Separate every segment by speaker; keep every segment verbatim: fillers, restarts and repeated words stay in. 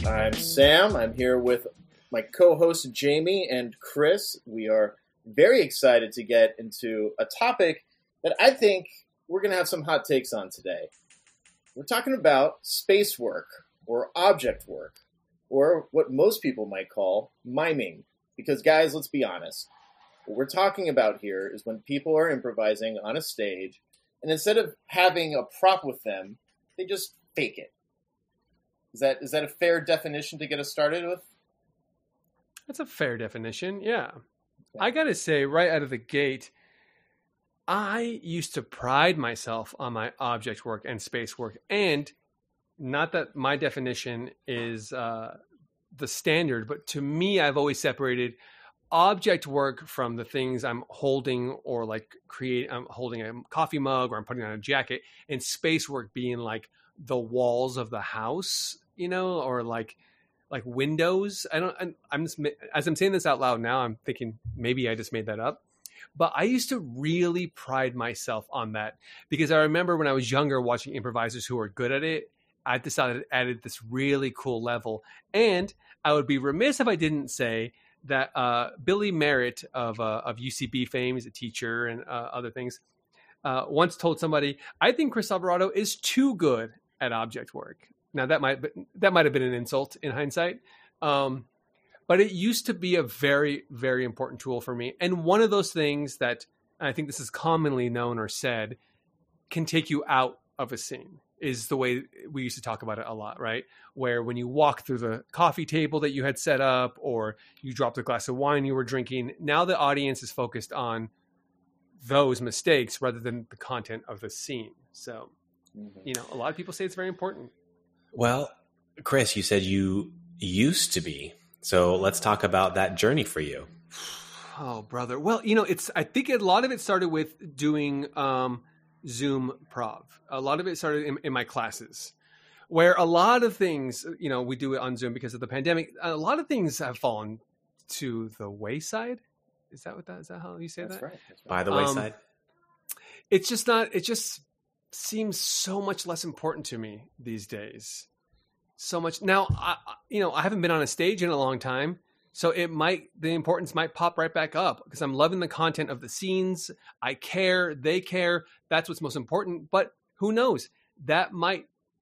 Speaker 1: I'm Sam. I'm here with my co-host Jamie and Chris. We are very excited to get into a topic that I think we're going to have some hot takes on today. We're talking about space work or object work, or what most people might call miming. Because guys, let's be honest. What we're talking about here is when people are improvising on a stage, and instead of having a prop with them, they just fake it. Is that is that a fair definition to get us started with?
Speaker 2: That's a fair definition, yeah. yeah. I gotta say, right out of the gate, I used to pride myself on my object work and space work. And not that my definition is uh, the standard, but to me, I've always separated object work from the things I'm holding, or like create, I'm holding a coffee mug or I'm putting on a jacket, and space work being like the walls of the house, you know, or like like windows. I don't, I'm, I'm just, as I'm saying this out loud now, I'm thinking maybe I just made that up. But I used to really pride myself on that, because I remember when I was younger watching improvisers who were good at it, I decided it added this really cool level. And I would be remiss if I didn't say that uh, Billy Merritt of uh, of U C B fame, he's a teacher and uh, other things, uh, once told somebody, I think Chris Alvarado is too good at object work. Now that might that might have been an insult in hindsight, um, but it used to be a very, very important tool for me. And one of those things that, and I think this is commonly known or said, can take you out of a scene, is the way we used to talk about it a lot, right? Where when you walk through the coffee table that you had set up, or you dropped a glass of wine you were drinking, now the audience is focused on those mistakes rather than the content of the scene. So, mm-hmm. you know, a lot of people say it's very important.
Speaker 3: Well, Chris, you said you used to be. So let's talk about that journey for you.
Speaker 2: Oh, brother. Well, you know, it's, I think a lot of it started with doing um, Zoom Prov. A lot of it started in, in my classes, where a lot of things, you know, we do it on Zoom because of the pandemic. A lot of things have fallen to the wayside. Is that what that, is that how you say
Speaker 1: That's
Speaker 2: that?
Speaker 1: Right. That's right.
Speaker 3: By the wayside. Um,
Speaker 2: it's just not, it just seems so much less important to me these days. So much. Now, I, you know, I haven't been on a stage in a long time, so it might, the importance might pop right back up, because I'm loving the content of the scenes. I care, they care. That's what's most important. But who knows? That might,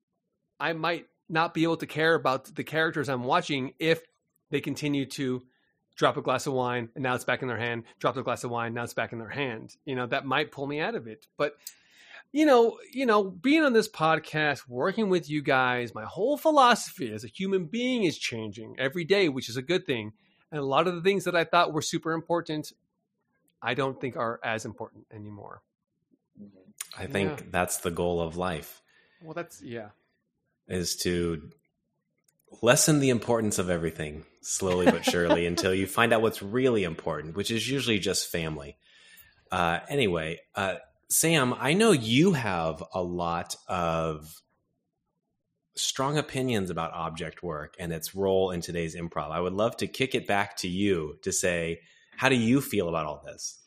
Speaker 2: I might not be able to care about the characters I'm watching if they continue to drop a glass of wine and now it's back in their hand, drop a glass of wine, now it's back in their hand. You know, that might pull me out of it. But You know, you know, being on this podcast, working with you guys, my whole philosophy as a human being is changing every day, which is a good thing. And a lot of the things that I thought were super important, I don't think are as important anymore.
Speaker 3: I think yeah. that's the goal of life.
Speaker 2: Well, that's, yeah.
Speaker 3: Is to lessen the importance of everything slowly but surely until you find out what's really important, which is usually just family. Uh, anyway, uh, Sam, I know you have a lot of strong opinions about object work and its role in today's improv. I would love to kick it back to you to say, how do you feel about all this?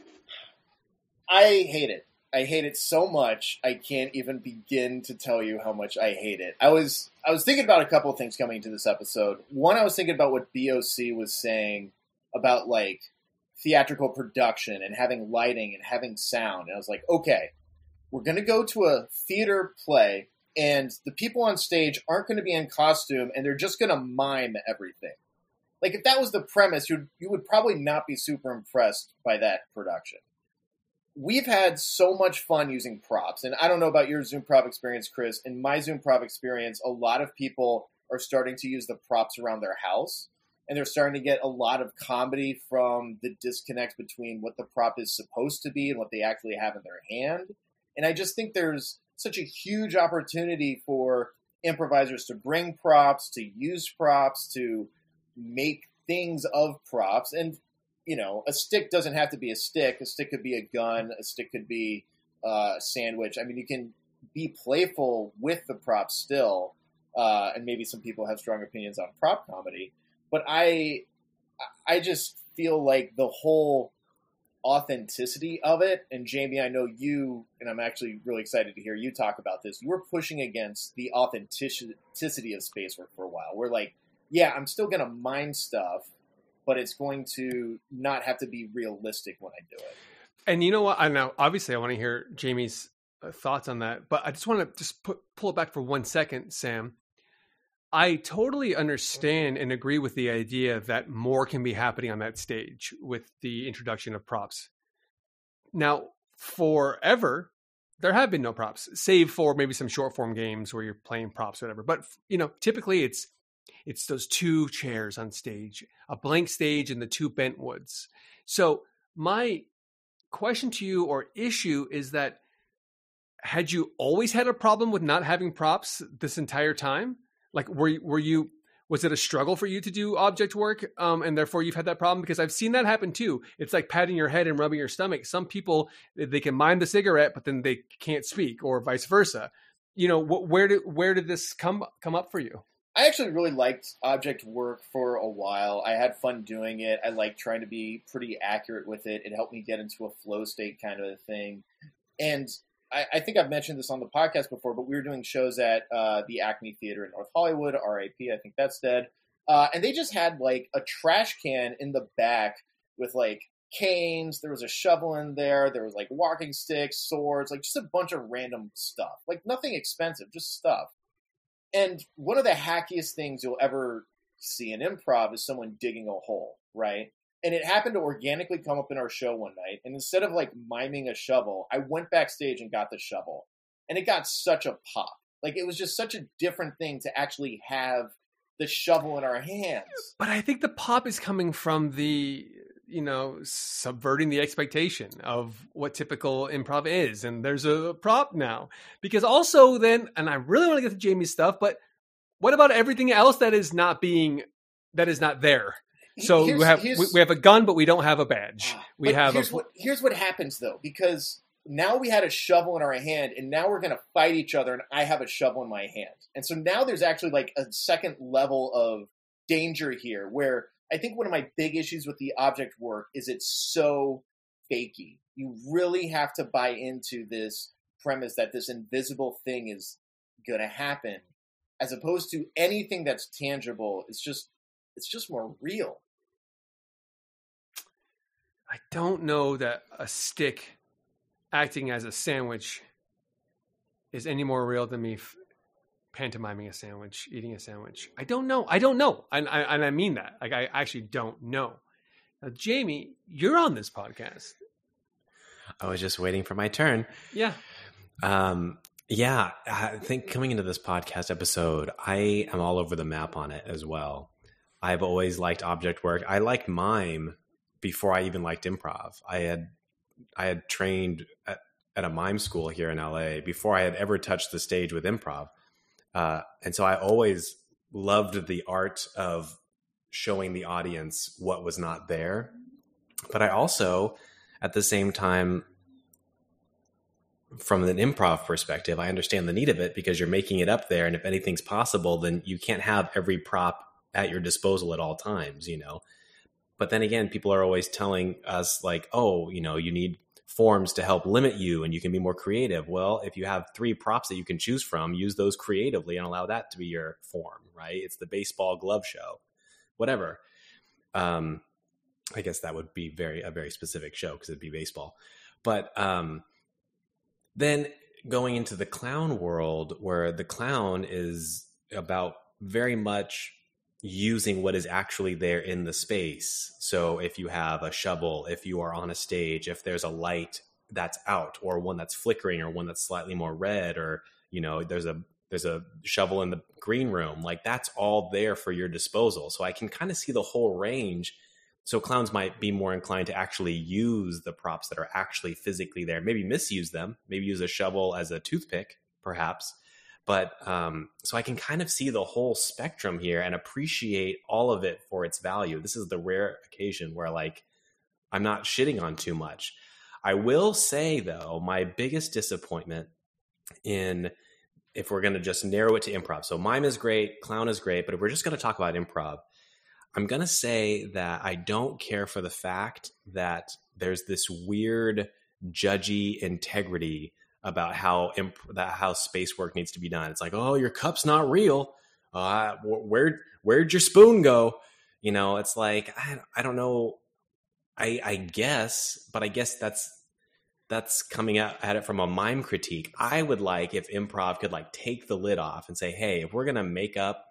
Speaker 1: I hate it. I hate it so much, I can't even begin to tell you how much I hate it. I was I was thinking about a couple of things coming into this episode. One, I was thinking about what B O C was saying about, like, theatrical production and having lighting and having sound. And I was like, okay, we're going to go to a theater play and the people on stage aren't going to be in costume and they're just going to mime everything. Like, if that was the premise, you'd, you would probably not be super impressed by that production. We've had so much fun using props. And I don't know about your Zoom Prov experience, Chris. In my Zoom Prov experience, a lot of people are starting to use the props around their house. And they're starting to get a lot of comedy from the disconnect between what the prop is supposed to be and what they actually have in their hand. And I just think there's such a huge opportunity for improvisers to bring props, to use props, to make things of props. And, you know, a stick doesn't have to be a stick. A stick could be a gun. A stick could be uh, a sandwich. I mean, you can be playful with the props still. Uh, and maybe some people have strong opinions on prop comedy. But I, I just feel like the whole authenticity of it. And Jamie, I know you, and I'm actually really excited to hear you talk about this. You were pushing against the authenticity of space work for a while. We're like, yeah, I'm still going to mine stuff, but it's going to not have to be realistic when I do it.
Speaker 2: And you know what? I know, obviously I want to hear Jamie's uh, thoughts on that, but I just want to just put, pull it back for one second, Sam. I totally understand and agree with the idea that more can be happening on that stage with the introduction of props. Now, forever, there have been no props, save for maybe some short form games where you're playing props or whatever. But, you know, typically it's it's those two chairs on stage, a blank stage and the two Bentwoods. So my question to you or issue is that, had you always had a problem with not having props this entire time? Like, were you, were you, was it a struggle for you to do object work? Um, and therefore you've had that problem? Because I've seen that happen too. It's like patting your head and rubbing your stomach. Some people, they can mind the cigarette, but then they can't speak, or vice versa. You know, wh- where did, where did this come, come up for you?
Speaker 1: I actually really liked object work for a while. I had fun doing it. I liked trying to be pretty accurate with it. It helped me get into a flow state kind of a thing. And I, I think I've mentioned this on the podcast before, but we were doing shows at uh, the Acme Theater in North Hollywood, R I P, I think that's dead. Uh, and they just had like a trash can in the back with like canes. There was a shovel in there. There was like walking sticks, swords, like just a bunch of random stuff. Like nothing expensive, just stuff. And one of the hackiest things you'll ever see in improv is someone digging a hole, right? And it happened to organically come up in our show one night. And instead of like miming a shovel, I went backstage and got the shovel. And it got such a pop. Like it was just such a different thing to actually have the shovel in our hands.
Speaker 2: But I think the pop is coming from the, you know, subverting the expectation of what typical improv is. And there's a prop now. Because also then, and I really want to get to Jamie's stuff, but what about everything else that is not being, that is not there? So
Speaker 1: here's,
Speaker 2: we have we, we have a gun, but we don't have a badge. We have
Speaker 1: here's
Speaker 2: a,
Speaker 1: what here's what happens though, because now we had a shovel in our hand, and now we're going to fight each other, and I have a shovel in my hand, and so now there's actually like a second level of danger here. Where I think one of my big issues with the object work is it's so fakey. You really have to buy into this premise that this invisible thing is going to happen, as opposed to anything that's tangible. It's just it's just more real.
Speaker 2: I don't know that a stick acting as a sandwich is any more real than me f- pantomiming a sandwich, eating a sandwich. I don't know. I don't know. And I, and I mean that. Like, I actually don't know. Now, Jamie, you're on this podcast.
Speaker 3: I was just waiting for my turn.
Speaker 2: Yeah.
Speaker 3: Um, yeah. I think coming into this podcast episode, I am all over the map on it as well. I've always liked object work. I liked mime before I even liked improv. I had I had trained at, at a mime school here in L A before I had ever touched the stage with improv. Uh, and so I always loved the art of showing the audience what was not there. But I also, at the same time, from an improv perspective, I understand the need of it because you're making it up there. And if anything's possible, then you can't have every prop at your disposal at all times, you know? But then again, people are always telling us like, oh, you know, you need forms to help limit you and you can be more creative. Well, if you have three props that you can choose from, use those creatively and allow that to be your form, right? It's the baseball glove show, whatever. Um, I guess that would be very, a very specific show because it'd be baseball. But um, then going into the clown world where the clown is about very much using what is actually there in the space. So if you have a shovel, if you are on a stage, if there's a light that's out or one that's flickering or one that's slightly more red, or, you know, there's a, there's a shovel in the green room, like that's all there for your disposal. So I can kind of see the whole range. So clowns might be more inclined to actually use the props that are actually physically there, maybe misuse them, maybe use a shovel as a toothpick, perhaps. But um, so I can kind of see the whole spectrum here and appreciate all of it for its value. This is the rare occasion where like I'm not shitting on too much. I will say, though, my biggest disappointment in, if we're going to just narrow it to improv. So mime is great, clown is great, but if we're just going to talk about improv, I'm going to say that I don't care for the fact that there's this weird judgy integrity about how imp- that how space work needs to be done. It's like, oh, your cup's not real. Uh, where where'd your spoon go? You know, it's like I I don't know. I I guess, but I guess that's that's coming out at it from a mime critique. I would like if improv could like take the lid off and say, hey, if we're gonna make up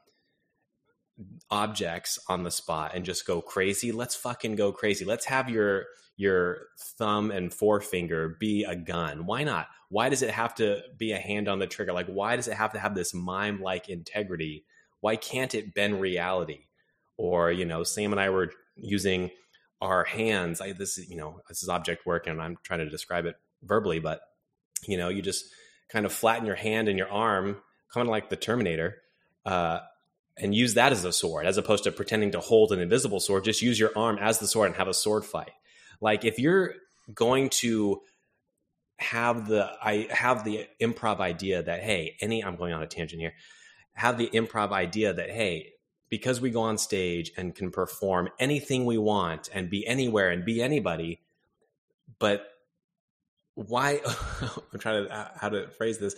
Speaker 3: objects on the spot and just go crazy, let's fucking go crazy. Let's have your your thumb and forefinger be a gun. Why not? Why does it have to be a hand on the trigger? Like, why does it have to have this mime-like integrity? Why can't it bend reality? Or, you know, Sam and I were using our hands. I, this is, you know, this is object work and I'm trying to describe it verbally, but, you know, you just kind of flatten your hand and your arm, kind of like the Terminator, uh, and use that as a sword, as opposed to pretending to hold an invisible sword. Just use your arm as the sword and have a sword fight. Like, if you're going to have the I have the improv idea that, hey, any I'm going on a tangent here, have the improv idea that, hey, because we go on stage and can perform anything we want and be anywhere and be anybody, but why? I'm trying to how to phrase this.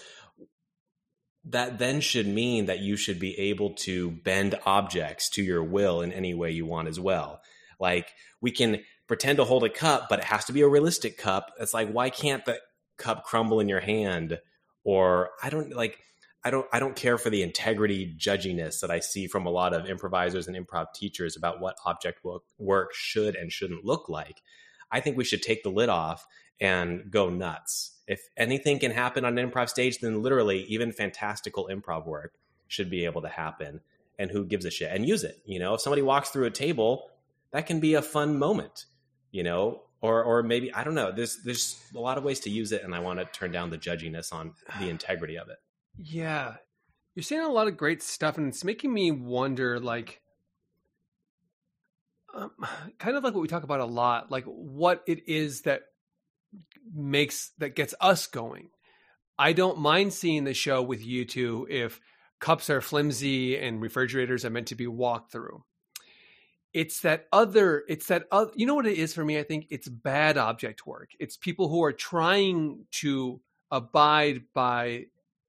Speaker 3: That then should mean that you should be able to bend objects to your will in any way you want as well. Like, we can pretend to hold a cup, but it has to be a realistic cup. It's like, why can't the cup crumble in your hand? Or I don't like, I don't, I don't care for the integrity judginess that I see from a lot of improvisers and improv teachers about what object work should and shouldn't look like. I think we should take the lid off and go nuts. If anything can happen on an improv stage, then literally even fantastical improv work should be able to happen. And who gives a shit? And use it. You know, if somebody walks through a table, that can be a fun moment, you know, or or maybe, I don't know. There's there's a lot of ways to use it, and I want to turn down the judginess on the integrity of it.
Speaker 2: Yeah. You're saying a lot of great stuff, and it's making me wonder, like, um, kind of like what we talk about a lot, like what it is that makes, that gets us going. I don't mind seeing the show with you two if cups are flimsy and refrigerators are meant to be walked through. It's that other, it's that, other, you know what it is for me? I think it's bad object work. It's people who are trying to abide by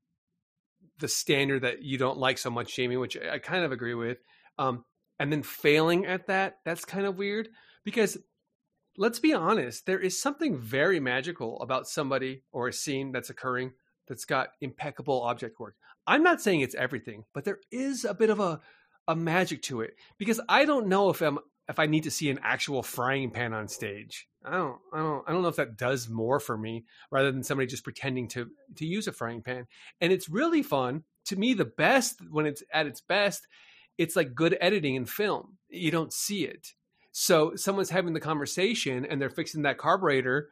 Speaker 2: the standard that you don't like so much, Jamie, which I kind of agree with. Um, and then failing at that, that's kind of weird, because let's be honest, there is something very magical about somebody or a scene that's occurring that's got impeccable object work. I'm not saying it's everything, but there is a bit of a, a magic to it, because I don't know if I'm, if I need to see an actual frying pan on stage. I don't, I don't, I don't know if that does more for me rather than somebody just pretending to, to use a frying pan. And it's really fun. To me, the best, when it's at its best, it's like good editing in film. You don't see it. So someone's having the conversation and they're fixing that carburetor,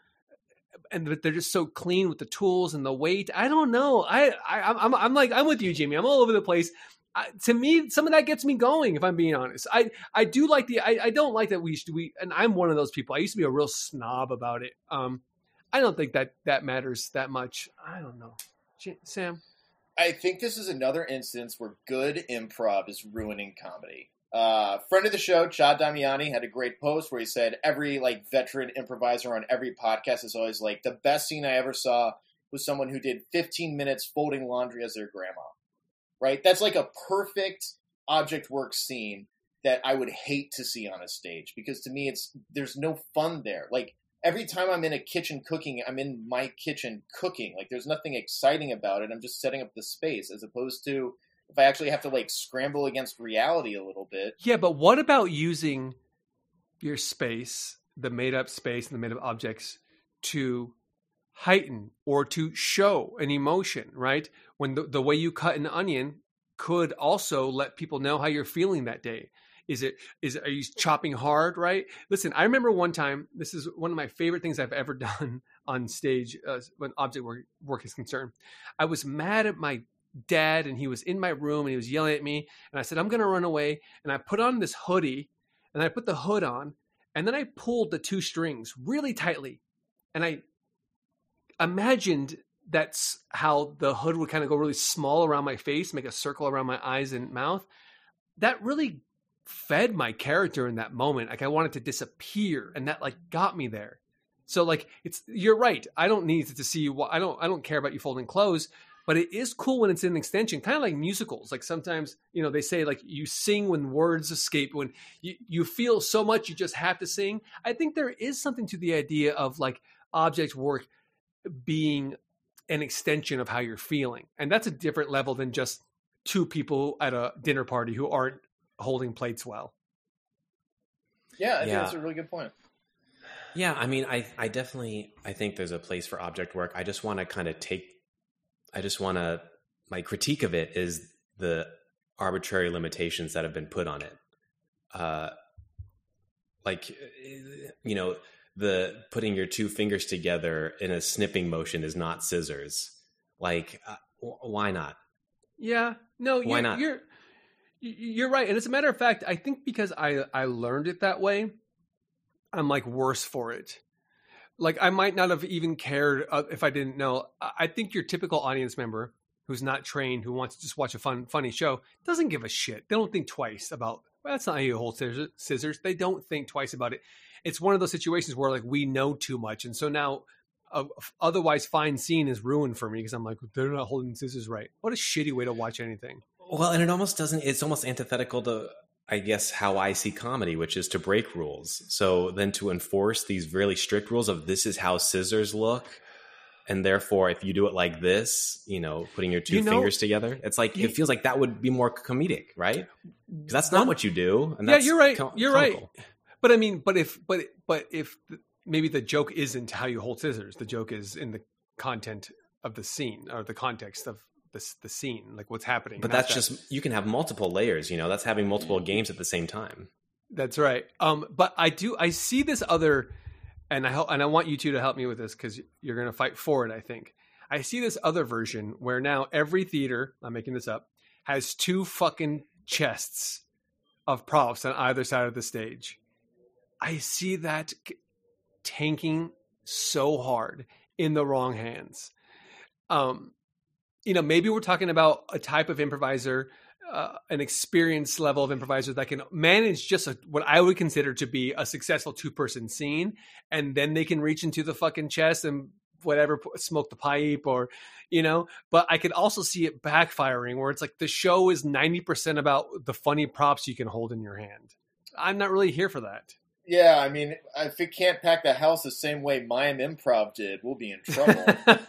Speaker 2: and they're just so clean with the tools and the weight. I don't know. I, I I'm, I'm like, I'm with you, Jimmy. I'm all over the place. I, to me, some of that gets me going, if I'm being honest. I, I do like the, I, I don't like that we should, we, and I'm one of those people. I used to be a real snob about it. Um, I don't think that that matters that much. I don't know. Sam?
Speaker 1: I think this is another instance where good improv is ruining comedy. Uh, friend of the show, Chad Damiani, had a great post where he said every like veteran improviser on every podcast is always like, the best scene I ever saw was someone who did fifteen minutes folding laundry as their grandma. Right? That's like a perfect object work scene that I would hate to see on a stage, because to me, it's, there's no fun there. Like, every time I'm in a kitchen cooking, I'm in my kitchen cooking. Like, there's nothing exciting about it. I'm just setting up the space, as opposed to if I actually have to like scramble against reality a little bit.
Speaker 2: Yeah, but what about using your space, the made up space and the made up objects, to heighten or to show an emotion, right? When the, the way you cut an onion could also let people know how you're feeling that day. Is it, is, are you chopping hard, right? Listen, I remember one time, this is one of my favorite things I've ever done on stage uh, when object work, work is concerned. I was mad at my dad, and he was in my room and he was yelling at me, and I said, I'm going to run away. And I put on this hoodie, and I put the hood on, and then I pulled the two strings really tightly. And I imagined that's how the hood would kind of go really small around my face, make a circle around my eyes and mouth. That really fed my character in that moment. Like, I wanted to disappear, and that like got me there. So like, it's, you're right. I don't need to see you. I don't, I don't care about you folding clothes, but it is cool when it's an extension, kind of like musicals. Like sometimes, you know, they say like you sing when words escape, when you, you feel so much, you just have to sing. I think there is something to the idea of like object work being an extension of how you're feeling. And that's a different level than just two people at a dinner party who aren't holding plates well.
Speaker 1: Yeah, I think
Speaker 3: Yeah.
Speaker 1: that's a really good point.
Speaker 3: Yeah, I mean, I, I definitely, I think there's a place for object work. I just want to kind of take, I just want to, my critique of it is the arbitrary limitations that have been put on it. Uh, like, you know, the putting your two fingers together in a snipping motion is not scissors. Like, uh, w- why not?
Speaker 2: Yeah, no,
Speaker 3: Why
Speaker 2: you're,
Speaker 3: not?
Speaker 2: you're, you're right. And as a matter of fact, I think because I, I learned it that way, I'm like worse for it. Like I might not have even cared uh, if I didn't know. I I think your typical audience member who's not trained, who wants to just watch a fun, funny show, doesn't give a shit. They don't think twice about, well, that's not how you hold scissors. scissors. They don't think twice about it. It's one of those situations where like we know too much. And so now a otherwise fine scene is ruined for me because I'm like, they're not holding scissors right. What a shitty way to watch anything.
Speaker 3: Well, and it almost doesn't, it's almost antithetical to, I guess, how I see comedy, which is to break rules. So then to enforce these really strict rules of this is how scissors look. And therefore, if you do it like this, you know, putting your two
Speaker 2: You know,
Speaker 3: fingers together, it's like,
Speaker 2: you-
Speaker 3: it feels like that would be more comedic, right? Because that's not
Speaker 2: One-
Speaker 3: what you do. And
Speaker 2: Yeah,
Speaker 3: that's
Speaker 2: you're right.
Speaker 3: com-
Speaker 2: You're
Speaker 3: comical.
Speaker 2: right. But I mean, but if, but, but if the, maybe the joke isn't how you hold scissors, the joke is in the content of the scene or the context of the, the scene, like what's happening.
Speaker 3: But
Speaker 2: not
Speaker 3: that's
Speaker 2: that-
Speaker 3: just, you can have multiple layers, you know, that's having multiple games at the same time.
Speaker 2: That's right. Um, but I do, I see this other, and I help, and I want you two to help me with this because you're going to fight for it. I think I see this other version where now every theater, I'm making this up, has two fucking chests of props on either side of the stage. I see that c- tanking so hard in the wrong hands. Um, you know, maybe we're talking about a type of improviser, uh, an experience level of improviser that can manage just a, what I would consider to be a successful two person scene. And then they can reach into the fucking chest and whatever, p- smoke the pipe or, you know, but I could also see it backfiring where it's like the show is ninety percent about the funny props you can hold in your hand. I'm not really here for that.
Speaker 1: Yeah, I mean, if it can't pack the house the same way Mime Improv did, we'll be in trouble.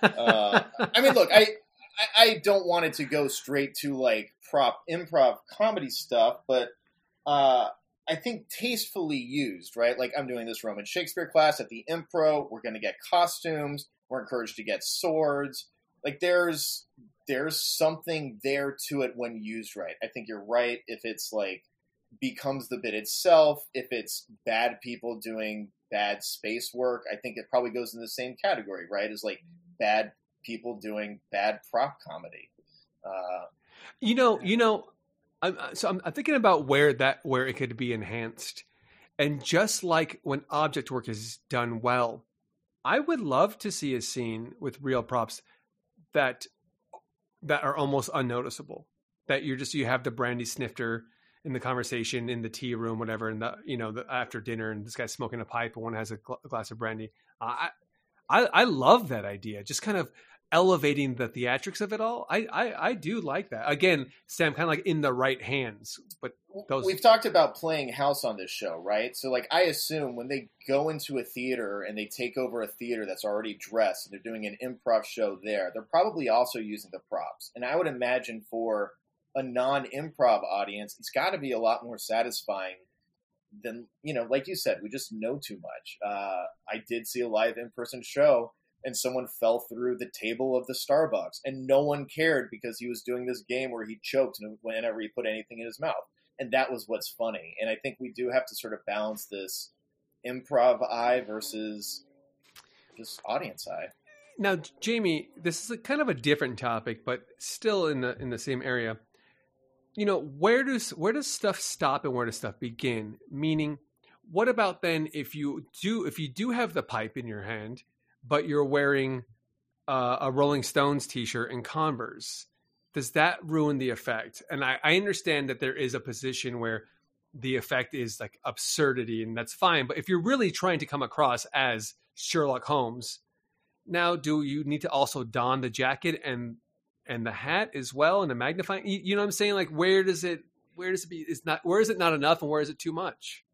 Speaker 1: uh, I mean, look, I, I I don't want it to go straight to like prop improv comedy stuff, but uh, I think tastefully used, right? Like I'm doing this Roman Shakespeare class at the Impro. We're going to get costumes. We're encouraged to get swords. Like there's there's something there to it when used right. I think you're right. If it's like becomes the bit itself, if it's bad people doing bad space work, I think it probably goes in the same category, right? As like bad people doing bad prop comedy. Uh,
Speaker 2: You know, you know, I'm, so I'm, I'm thinking about where that where it could be enhanced, and just like when object work is done well, I would love to see a scene with real props that that are almost unnoticeable. That you're just you have the brandy snifter in the conversation in the tea room, whatever, and the you know the, after dinner, and this guy's smoking a pipe, and one has a, gl- a glass of brandy. Uh, I, I I love that idea. Just kind of elevating the theatrics of it all. I, I, I do like that. Again, Sam, kind of like in the right hands. But those
Speaker 1: we've talked about playing house on this show, right? So like I assume when they go into a theater and they take over a theater that's already dressed and they're doing an improv show there, they're probably also using the props. And I would imagine for a non-improv audience, it's got to be a lot more satisfying than, you know, like you said, we just know too much. Uh, I did see a live in-person show and someone fell through the table of the Starbucks, and no one cared because he was doing this game where he choked whenever he put anything in his mouth. And that was what's funny. And I think we do have to sort of balance this improv eye versus just audience eye.
Speaker 2: Now, Jamie, this is a kind of a different topic, but still in the in the same area. You know, where does where does stuff stop and where does stuff begin? Meaning, what about then if you do if you do have the pipe in your hand, but you're wearing uh, a Rolling Stones t-shirt and Converse? Does that ruin the effect? And I, I understand that there is a position where the effect is like absurdity, and that's fine. But if you're really trying to come across as Sherlock Holmes. Now, do you need to also don the jacket and and the hat as well and the magnifying? You, you know what I'm saying? Like, where does it where does it be? Is not where is it not enough and where is it too much?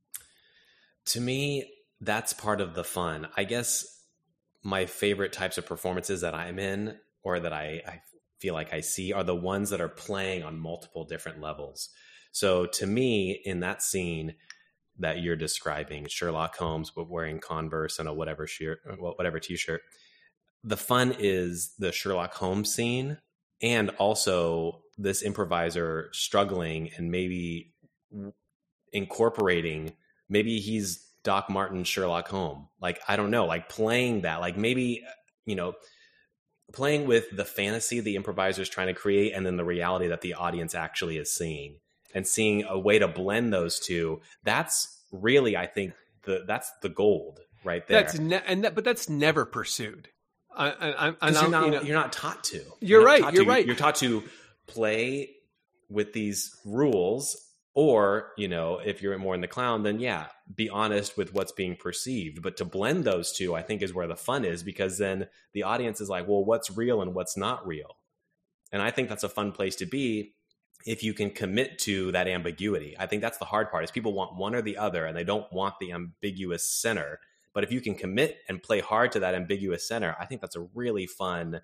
Speaker 3: To me, that's part of the fun. I guess my favorite types of performances that I'm in or that I, I feel like I see are the ones that are playing on multiple different levels. So to me, in that scene that you're describing, Sherlock Holmes but wearing Converse and a whatever shirt, whatever t-shirt, the fun is the Sherlock Holmes scene and also this improviser struggling and maybe incorporating, maybe he's Doc Martin Sherlock Holmes. Like, I don't know, like playing that, like maybe, you know, playing with the fantasy the improviser is trying to create and then the reality that the audience actually is seeing and seeing a way to blend those two. That's really, I think, the that's the gold right there.
Speaker 2: That's ne- and that, but that's never pursued. I, I, I,
Speaker 3: you're, not,
Speaker 2: you know,
Speaker 3: you're not taught to.
Speaker 2: You're,
Speaker 3: you're
Speaker 2: right. You're
Speaker 3: to.
Speaker 2: right.
Speaker 3: You're taught to play with these rules, or, you know, if you're more in the clown, then yeah, be honest with what's being perceived. But to blend those two, I think, is where the fun is, because then the audience is like, well, what's real and what's not real? And I think that's a fun place to be if you can commit to that ambiguity. I think that's the hard part, is people want one or the other and they don't want the ambiguous center. But if you can commit and play hard to that ambiguous center, I think that's a really fun,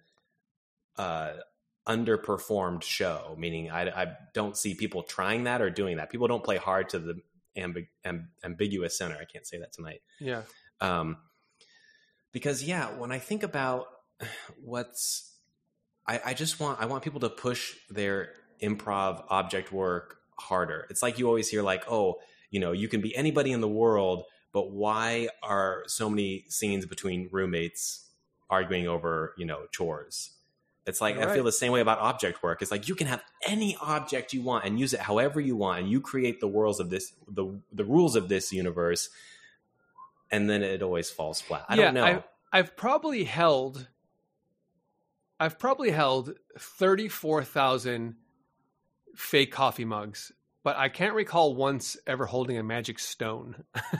Speaker 3: uh, underperformed show. Meaning I, I don't see people trying that or doing that. People don't play hard to the ambi- amb- ambiguous center. I can't say that tonight.
Speaker 2: Yeah.
Speaker 3: Um, because yeah, when I think about what's, I, I just want, I want people to push their improv object work harder. It's like you always hear like, oh, you know, you can be anybody in the world, but why are so many scenes between roommates arguing over, you know, chores? It's like, right. I feel the same way about object work. It's like, you can have any object you want and use it however you want. And you create the worlds of this, the the rules of this universe. And then it always falls flat. I
Speaker 2: yeah,
Speaker 3: don't know.
Speaker 2: I've, I've probably held, I've probably held thirty-four thousand fake coffee mugs, but I can't recall once ever holding a magic stone.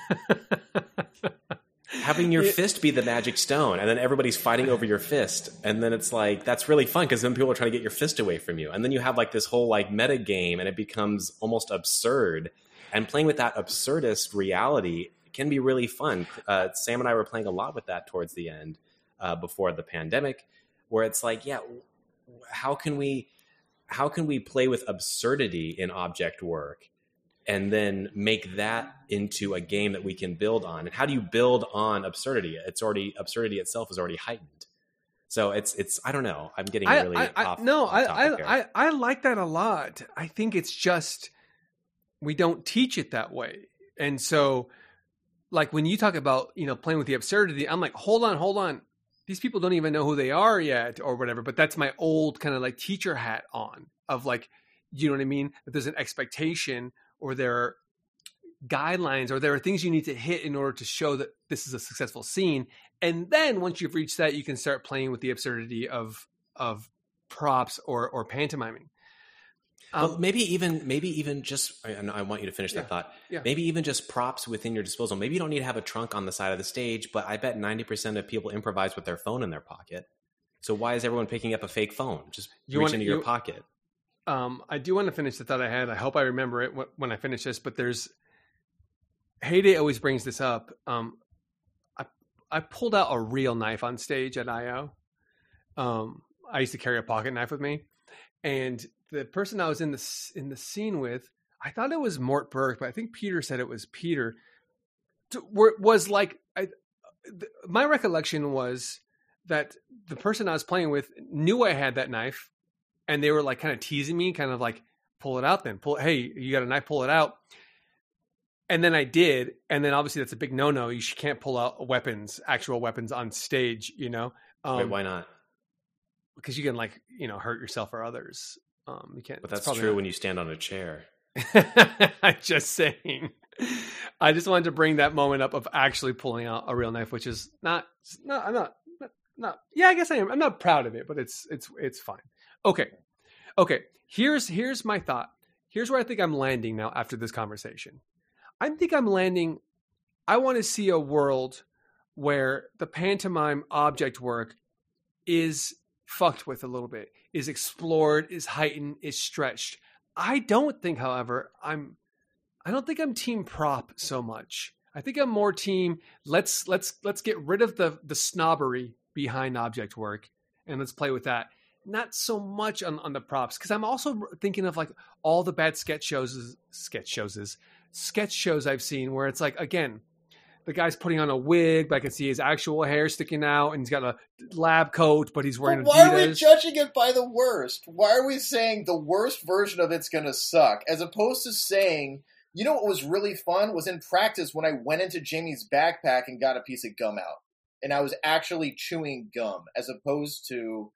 Speaker 3: Having your fist be the magic stone, and then everybody's fighting over your fist, and then it's like, that's really fun, because then people are trying to get your fist away from you, and then you have like this whole like meta game, and it becomes almost absurd. And playing with that absurdist reality can be really fun. Uh, Sam and I were playing a lot with that towards the end, uh, before the pandemic, where it's like, yeah, how can we, how can we play with absurdity in object work? And then make that into a game that we can build on. And how do you build on absurdity? It's already, absurdity itself is already heightened. So it's, it's, I don't know. I'm getting
Speaker 2: I,
Speaker 3: really
Speaker 2: I, I,
Speaker 3: off.
Speaker 2: No,
Speaker 3: off
Speaker 2: I, I, I, I like that a lot. I think it's just, we don't teach it that way. And so like when you talk about, you know, playing with the absurdity, I'm like, hold on, hold on. These people don't even know who they are yet or whatever. But that's my old kind of like teacher hat on of like, you know what I mean? That there's an expectation, or there are guidelines, or there are things you need to hit in order to show that this is a successful scene. And then once you've reached that, you can start playing with the absurdity of of props or or pantomiming. Um,
Speaker 3: well, maybe even maybe even just, and I want you to finish
Speaker 2: yeah,
Speaker 3: that thought.
Speaker 2: Yeah.
Speaker 3: Maybe even just props within your disposal. Maybe you don't need to have a trunk on the side of the stage, but I bet ninety percent of people improvise with their phone in their pocket. So why is everyone picking up a fake phone? Just
Speaker 2: you
Speaker 3: reach
Speaker 2: want,
Speaker 3: into your
Speaker 2: you,
Speaker 3: pocket.
Speaker 2: Um, I do want to finish the thought I had. I hope I remember it when I finish this, but there's Heyday always brings this up. Um, I, I pulled out a real knife on stage at I O. Um, I used to carry a pocket knife with me, and the person I was in the, in the scene with, I thought it was Mort Burke, but I think Peter said it was Peter, was like, I, my recollection was that the person I was playing with knew I had that knife. And they were like kind of teasing me, kind of like, pull it out then. Pull, hey, you got a knife, pull it out. And then I did. And then obviously that's a big no-no. You can't pull out weapons, actual weapons on stage, you know? Um,
Speaker 3: Wait, why not?
Speaker 2: Because you can like, you know, hurt yourself or others. Um, you can't.
Speaker 3: But that's
Speaker 2: true
Speaker 3: not... when you stand on a chair.
Speaker 2: I'm just saying. I just wanted to bring that moment up of actually pulling out a real knife, which is not, no, I'm not, not, not, yeah, I guess I am. I'm not proud of it, but it's, it's, it's fine. Okay. Okay. Here's, here's my thought. Here's where I think I'm landing now after this conversation. I think I'm landing. I want to see a world where the pantomime object work is fucked with a little bit, is explored, is heightened, is stretched. I don't think, however, I'm I don't think I'm team prop so much. I think I'm more team let's let's let's get rid of the the snobbery behind object work and let's play with that. Not so much on, on the props, because I'm also thinking of like all the bad sketch shows sketch shows is sketch shows I've seen where it's like, again, the guy's putting on a wig, but I can see his actual hair sticking out, and he's got a lab coat, but he's wearing
Speaker 1: but why
Speaker 2: Adidas.
Speaker 1: are we judging it by the worst? Why are we saying the worst version of it's going to suck, as opposed to saying, you know what was really fun was in practice when I went into Jamie's backpack and got a piece of gum out, and I was actually chewing gum, as opposed to,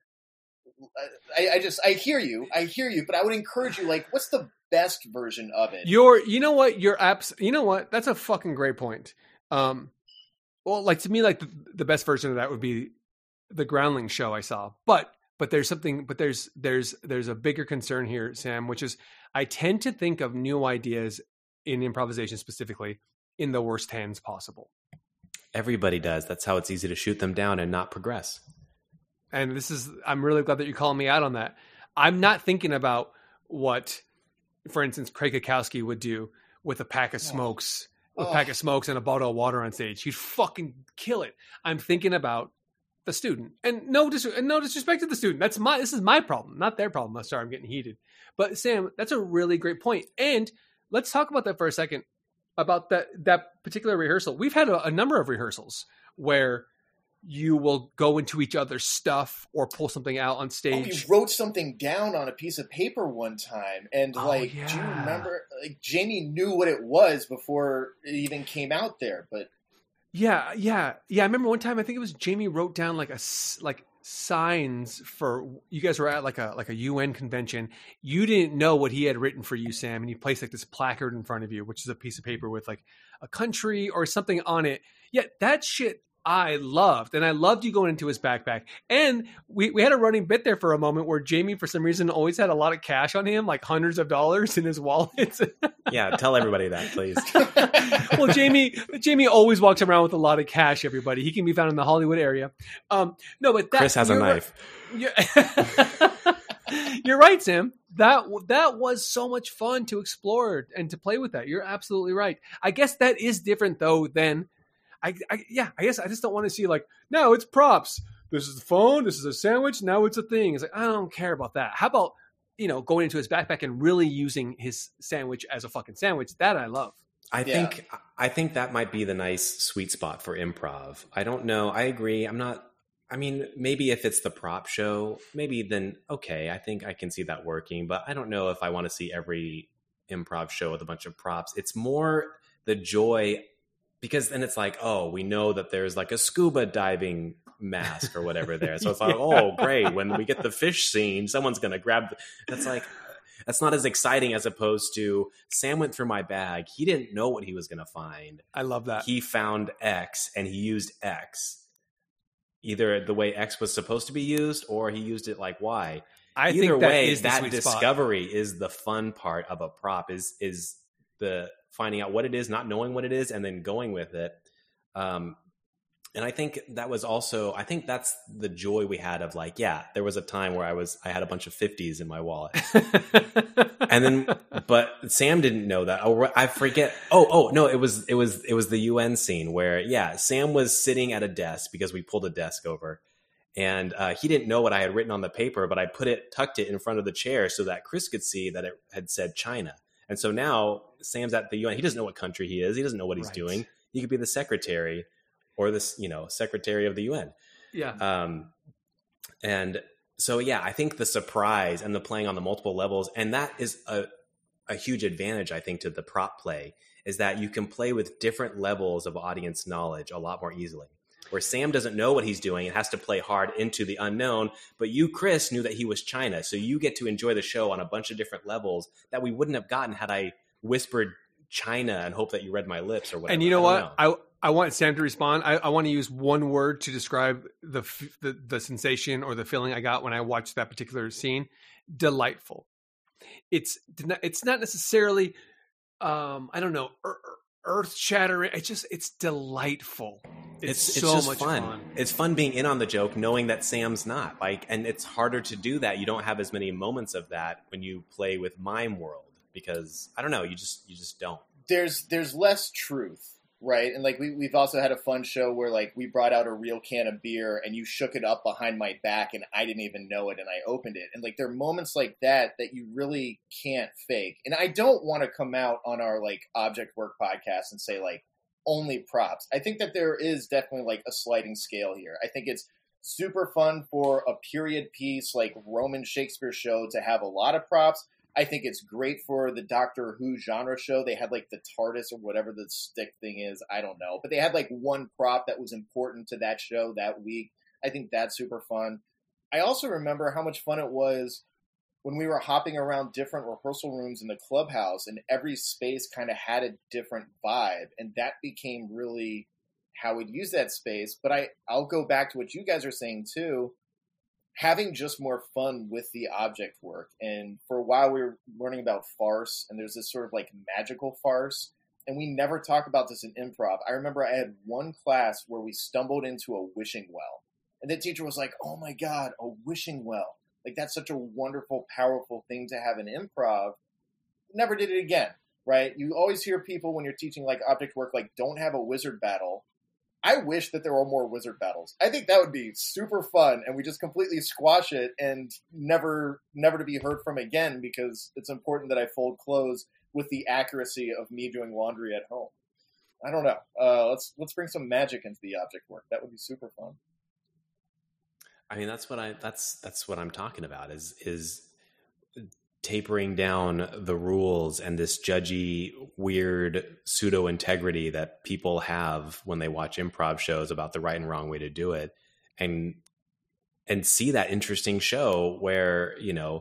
Speaker 1: I, I just, I hear you, I hear you, but I would encourage you, like, what's the best version of it?
Speaker 2: You're, you know what, you're abs- you know what, that's a fucking great point. Um, well, like to me, like the, the best version of that would be the Groundling show I saw. But but there's something. But there's there's there's a bigger concern here, Sam, which is I tend to think of new ideas in improvisation specifically in the worst hands possible.
Speaker 3: Everybody does. That's how it's easy to shoot them down and not progress.
Speaker 2: And this is I'm really glad that you're calling me out on that. I'm not thinking about what, for instance, Craig Kukowski would do with a pack of smokes. With a pack of smokes and a bottle of water on stage. He'd fucking kill it. I'm thinking about the student. And no, dis- and no disrespect to the student. That's my, this is my problem, not their problem. I'm sorry, I'm getting heated. But Sam, that's a really great point. And let's talk about that for a second, about that, that particular rehearsal. We've had a, a number of rehearsals where you will go into each other's stuff or pull something out on stage.
Speaker 1: Oh, you wrote something down on a piece of paper one time, and
Speaker 2: oh,
Speaker 1: like,
Speaker 2: yeah.
Speaker 1: do you remember? Like, Jamie knew what it was before it even came out there. But
Speaker 2: yeah, yeah, yeah. I remember one time. I think it was Jamie wrote down like a like signs for you guys were at like a like a U N convention. You didn't know what he had written for you, Sam, and he placed like this placard in front of you, which is a piece of paper with like a country or something on it. Yet that shit I loved, and I loved you going into his backpack. And we, we had a running bit there for a moment where Jamie, for some reason, always had a lot of cash on him, like hundreds of dollars in his wallet.
Speaker 3: Yeah, tell everybody that, please.
Speaker 2: Well, Jamie, Jamie always walks around with a lot of cash. Everybody, he can be found in the Hollywood area. Um, no, but that,
Speaker 3: Chris has a knife.
Speaker 2: Right, you're, you're right, Sam. That that was so much fun to explore and to play with that. You're absolutely right. I guess that is different though than. I, I yeah, I guess I just don't want to see like, no, it's props. This is the phone. This is a sandwich. Now it's a thing. It's like, I don't care about that. How about, you know, going into his backpack and really using his sandwich as a fucking sandwich? That I love.
Speaker 3: I
Speaker 1: Yeah.
Speaker 3: think I think that might be the nice sweet spot for improv. I don't know. I agree. I'm not. I mean, maybe if it's the prop show, maybe then okay. I think I can see that working. But I don't know if I want to see every improv show with a bunch of props. It's more the joy. Because then it's like, oh, we know that there's like a scuba diving mask or whatever there. So it's like, yeah. Oh, great. When we get the fish scene, someone's going to grab. The... That's like, that's not as exciting as opposed to Sam went through my bag. He didn't know what he was going to find.
Speaker 2: I love that.
Speaker 3: He found X and he used X. Either the way X was supposed to be used or he used it like Y.
Speaker 2: I
Speaker 3: Either
Speaker 2: think that
Speaker 3: way,
Speaker 2: is the
Speaker 3: that
Speaker 2: sweet
Speaker 3: discovery
Speaker 2: spot.
Speaker 3: Is the fun part of a prop is, is the, finding out what it is, not knowing what it is, and then going with it. Um, and I think that was also, I think that's the joy we had of like, yeah, there was a time where I was, I had a bunch of fifties in my wallet. And then, but Sam didn't know that. Oh, I forget. Oh, oh, no, it was, it was, it was the U N scene where, yeah, Sam was sitting at a desk because we pulled a desk over. And uh, he didn't know what I had written on the paper, but I put it, tucked it in front of the chair so that Chris could see that it had said China. And so now Sam's at the U N. He doesn't know what country he is. He doesn't know what he's right. doing. He could be the secretary or this, you know, secretary of the U N.
Speaker 2: Yeah.
Speaker 3: Um, and so, yeah, I think the surprise and the playing on the multiple levels, and that is a, a huge advantage, I think, to the prop play, is that you can play with different levels of audience knowledge a lot more easily. Where Sam doesn't know what he's doing and has to play hard into the unknown. But you, Chris, knew that he was China. So you get to enjoy the show on a bunch of different levels that we wouldn't have gotten had I whispered China and hoped that you read my lips or whatever.
Speaker 2: And you know
Speaker 3: I
Speaker 2: what? Know. I I want Sam to respond. I, I want to use one word to describe the, the the sensation or the feeling I got when I watched that particular scene. Delightful. It's it's not necessarily, um, I don't know, earth shattering. It's just, it's delightful. It's,
Speaker 3: it's
Speaker 2: so
Speaker 3: just
Speaker 2: much
Speaker 3: fun.
Speaker 2: fun.
Speaker 3: It's fun being in on the joke, knowing that Sam's not. Like, and it's harder to do that. You don't have as many moments of that when you play with Mime World because I don't know. You just you just don't.
Speaker 1: There's there's less truth, right? And like we we've also had a fun show where like we brought out a real can of beer and you shook it up behind my back and I didn't even know it and I opened it. And like there are moments like that that you really can't fake. And I don't want to come out on our like Object Work podcast and say like only props. I think that there is definitely like a sliding scale here. I think it's super fun for a period piece like Roman Shakespeare show to have a lot of props. I think it's great for the Doctor Who genre show. They had like the TARDIS or whatever the stick thing is. I don't know. But they had like one prop that was important to that show that week. I think that's super fun. I also remember how much fun it was when we were hopping around different rehearsal rooms in the clubhouse and every space kind of had a different vibe. And that became really how we'd use that space. But I, I'll go back to what you guys are saying too. Having just more fun with the object work. And for a while we were learning about farce and there's this sort of like magical farce. And we never talk about this in improv. I remember I had one class where we stumbled into a wishing well. And the teacher was like, oh my God, a wishing well. Like, that's such a wonderful, powerful thing to have in improv. Never did it again, right? You always hear people when you're teaching, like, object work, like, don't have a wizard battle. I wish that there were more wizard battles. I think that would be super fun, and we just completely squash it and never never to be heard from again because it's important that I fold clothes with the accuracy of me doing laundry at home. I don't know. Uh, let's let's bring some magic into the object work. That would be super fun.
Speaker 3: I mean, that's what I that's that's what I'm talking about is is tapering down the rules and this judgy, weird pseudo integrity that people have when they watch improv shows about the right and wrong way to do it, and and see that interesting show where, you know,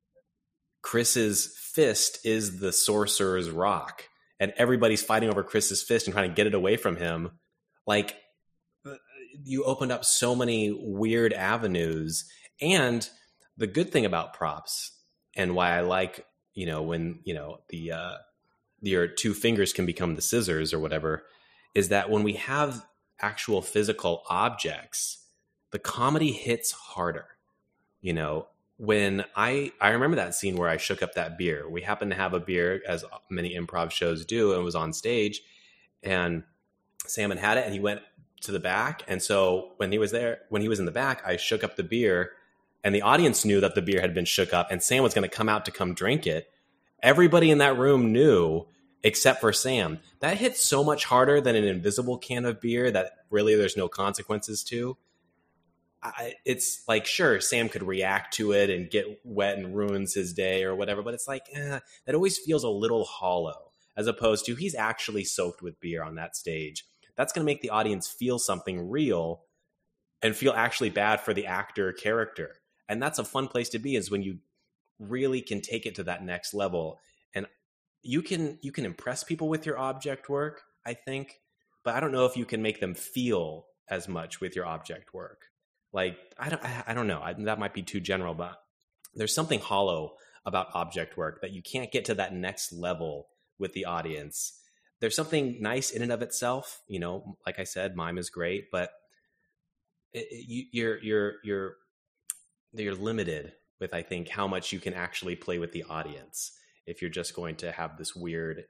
Speaker 3: Chris's fist is the sorcerer's rock, and everybody's fighting over Chris's fist and trying to get it away from him. Like, you opened up so many weird avenues. And the good thing about props and why I like, you know, when, you know, the, uh, your two fingers can become the scissors or whatever, is that when we have actual physical objects, the comedy hits harder. You know, when I, I remember that scene where I shook up that beer. We happened to have a beer, as many improv shows do, and was on stage, and Sam had had it and he went to the back. And so when he was there, when he was in the back, I shook up the beer and the audience knew that the beer had been shook up and Sam was going to come out to come drink it. Everybody in that room knew except for Sam. That hits so much harder than an invisible can of beer that really there's no consequences to. I, it's like, sure, Sam could react to it and get wet and ruins his day or whatever, but it's like, eh, that always feels a little hollow as opposed to he's actually soaked with beer on that stage. That's going to make the audience feel something real and feel actually bad for the actor character. And that's a fun place to be, is when you really can take it to that next level. And you can you can impress people with your object work, I think, but I don't know if you can make them feel as much with your object work. Like, I don't I, I don't know. I, that might be too general, but there's something hollow about object work that you can't get to that next level with the audience. There's something nice in and of itself, you know, like I said, mime is great, but it, it, you, you're, you're, you're, you're limited with, I think, how much you can actually play with the audience if you're just going to have this weird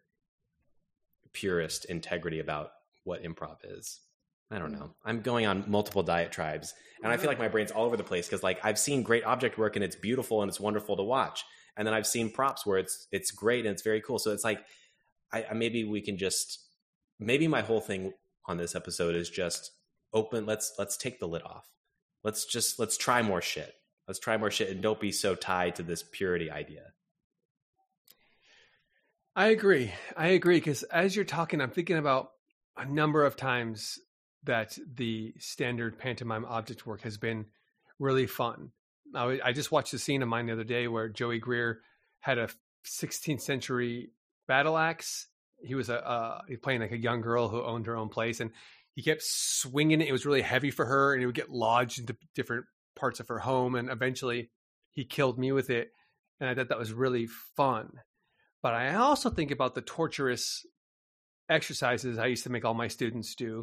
Speaker 3: purist integrity about what improv is. I don't know. I'm going on multiple diatribes and I feel like my brain's all over the place because, like, I've seen great object work and it's beautiful and it's wonderful to watch. And then I've seen props where it's, it's great and it's very cool. So it's like, I, I maybe we can just, maybe my whole thing on this episode is just open. Let's, let's take the lid off. Let's just, let's try more shit. Let's try more shit and don't be so tied to this purity idea.
Speaker 2: I agree. I agree. Because as you're talking, I'm thinking about a number of times that the standard pantomime object work has been really fun. I, I just watched a scene of mine the other day where Joey Greer had a sixteenth century battle axe. He was a uh, he playing like a young girl who owned her own place, and he kept swinging it. It was really heavy for her, and it would get lodged into different parts of her home. And eventually, he killed me with it, and I thought that was really fun. But I also think about the torturous exercises I used to make all my students do,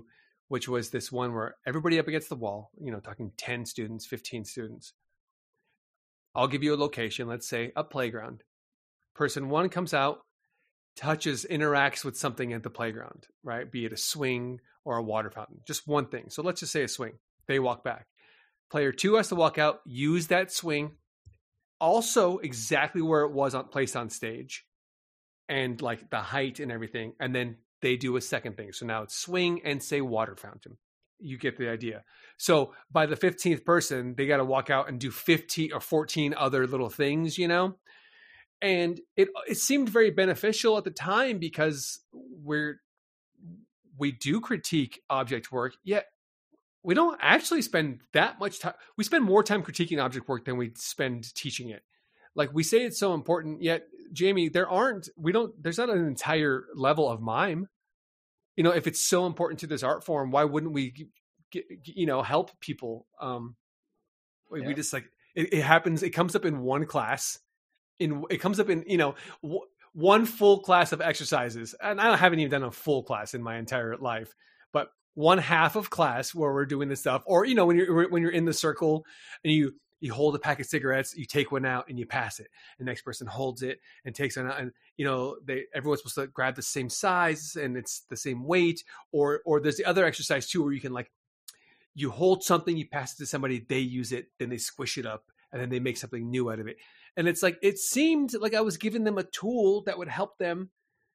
Speaker 2: which was this one where everybody up against the wall, you know, talking ten students, fifteen students. I'll give you a location, let's say a playground. Person one comes out, touches, interacts with something at the playground, right? Be it a swing or a water fountain, just one thing. So let's just say a swing. They walk back. Player two has to walk out, use that swing, also exactly where it was on, placed on stage, and like the height and everything. And then they do a second thing. So now it's swing and say water fountain. You get the idea. So by the fifteenth person, they got to walk out and do fifteen or fourteen other little things, you know? And it it seemed very beneficial at the time because we're we do critique object work, yet we don't actually spend that much time. We spend more time critiquing object work than we spend teaching it. Like we say it's so important, yet Jamie, there aren't, we don't, there's not an entire level of mime. You know, if it's so important to this art form, why wouldn't we, get, you know, help people? Um, we, yeah. we just like, it, it happens. It comes up in one class in, it comes up in, you know, w- one full class of exercises. And I haven't even done a full class in my entire life, but one half of class where we're doing this stuff, or, you know, when you're, when you're in the circle and you, you hold a pack of cigarettes, you take one out and you pass it. The next person holds it and takes one out, and you know they everyone's supposed to grab the same size and it's the same weight. Or or there's the other exercise too, where you can like you hold something, you pass it to somebody, they use it, then they squish it up, and then they make something new out of it. And it's like it seemed like I was giving them a tool that would help them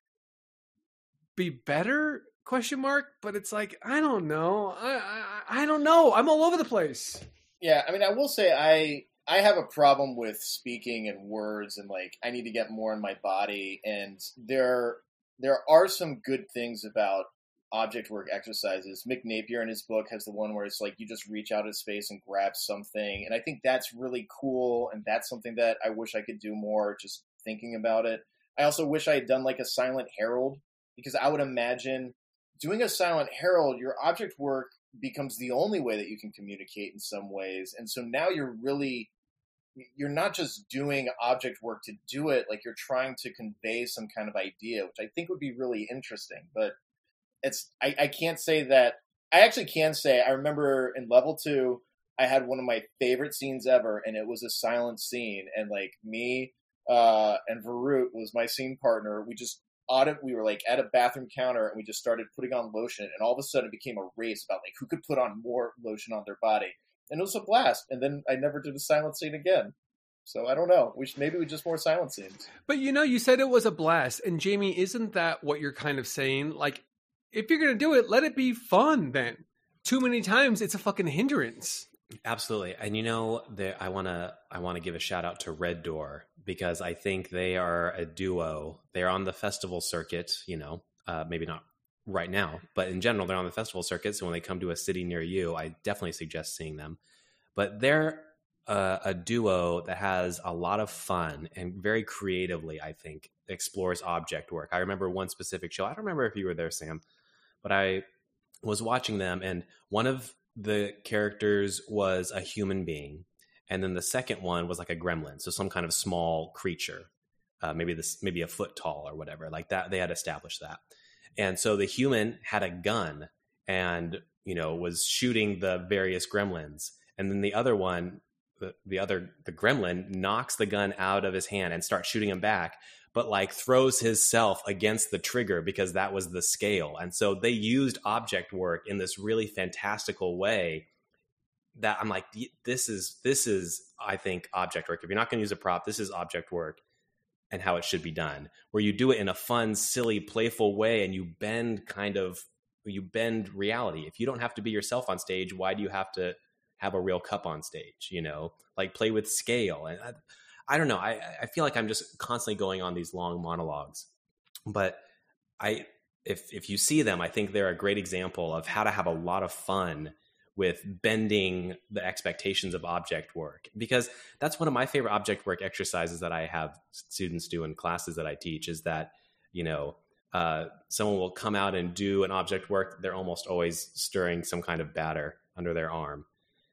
Speaker 2: be better. Question mark, but it's like I don't know. I I, I don't know. I'm all over the place.
Speaker 1: Yeah, I mean, I will say I I have a problem with speaking and words, and like I need to get more in my body. And there there are some good things about object work exercises. Mick Napier in his book has the one where it's like you just reach out of space and grab something, and I think that's really cool. And that's something that I wish I could do more. Just thinking about it, I also wish I had done like a silent herald, because I would imagine doing a silent herald, your object work becomes the only way that you can communicate in some ways. And so now you're really, you're not just doing object work to do it, like you're trying to convey some kind of idea, which I think would be really interesting. But it's, I, I can't say that, I actually can say, I remember in level two, I had one of my favorite scenes ever, and it was a silent scene. And like me uh, and Varut was my scene partner. We just, we were like at a bathroom counter and we just started putting on lotion, and all of a sudden it became a race about like who could put on more lotion on their body, and it was a blast. And then I never did a silent scene again. So I don't know. We should, maybe we just more silent scenes.
Speaker 2: But you know, you said it was a blast, and Jamie, isn't that what you're kind of saying? Like, if you're gonna do it, let it be fun. Then too many times it's a fucking hindrance.
Speaker 3: Absolutely. And you know, I want to I want to give a shout out to Red Door, because I think they are a duo. They're on the festival circuit, you know, uh, maybe not right now, but in general, they're on the festival circuit. So when they come to a city near you, I definitely suggest seeing them. But they're uh, a duo that has a lot of fun and very creatively, I think, explores object work. I remember one specific show. I don't remember if you were there, Sam, but I was watching them, and one of the characters was a human being, and then the second one was like a gremlin, so some kind of small creature, uh, maybe this maybe a foot tall or whatever like that. They had established that. And so the human had a gun and, you know, was shooting the various gremlins, and then the other one, the, the other the gremlin knocks the gun out of his hand and starts shooting him back, but like throws himself against the trigger because that was the scale. And so they used object work in this really fantastical way that I'm like, this is, this is, I think, object work. If you're not going to use a prop, this is object work and how it should be done, where you do it in a fun, silly, playful way. And you bend kind of, you bend reality. If you don't have to be yourself on stage, why do you have to have a real cup on stage? You know, like play with scale. And I, I don't know. I, I feel like I'm just constantly going on these long monologues, but I, if, if you see them, I think they're a great example of how to have a lot of fun with bending the expectations of object work, because that's one of my favorite object work exercises that I have students do in classes that I teach, is that, you know, uh, someone will come out and do an object work. They're almost always stirring some kind of batter under their arm.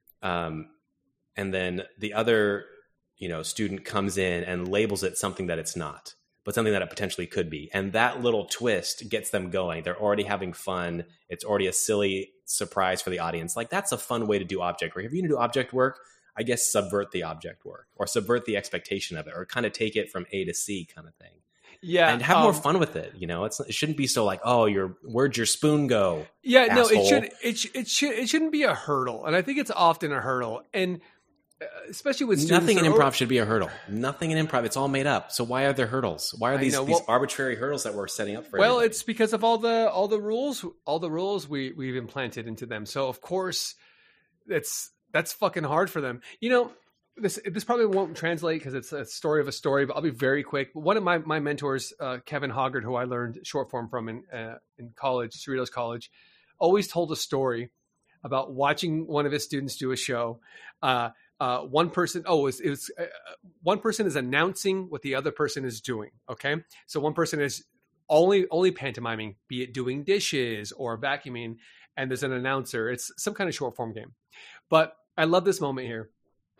Speaker 3: Um, and then the other, you know, student comes in and labels it something that it's not, but something that it potentially could be. And that little twist gets them going. They're already having fun. It's already a silly surprise for the audience. Like, that's a fun way to do object work. If you're going to do object work, I guess subvert the object work or subvert the expectation of it, or kind of take it from A to C kind of thing.
Speaker 2: Yeah.
Speaker 3: And have
Speaker 2: um,
Speaker 3: more fun with it. You know, it's, it shouldn't be so like, oh, your where'd your spoon go?
Speaker 2: Yeah,
Speaker 3: asshole?
Speaker 2: no, it should, it, sh- it should, it shouldn't be a hurdle. And I think it's often a hurdle. And uh, especially with students,
Speaker 3: nothing in
Speaker 2: are-
Speaker 3: improv should be a hurdle. Nothing in improv. It's all made up. So why are there hurdles? Why are these,
Speaker 2: know,
Speaker 3: these
Speaker 2: well-
Speaker 3: arbitrary hurdles that we're setting up for
Speaker 2: Well,
Speaker 3: everybody?
Speaker 2: it's because of all the all the rules, all the rules we we've implanted into them. So of course, that's that's fucking hard for them. You know, this this probably won't translate because it's a story of a story. But I'll be very quick. But one of my my mentors, uh, Kevin Hoggard, who I learned short form from in uh, in college, Cerritos College, always told a story about watching one of his students do a show. Uh, uh, one person, oh, it was, it was uh, one person is announcing what the other person is doing. Okay, so one person is only only pantomiming, be it doing dishes or vacuuming, and there's an announcer. It's some kind of short form game. But I love this moment here,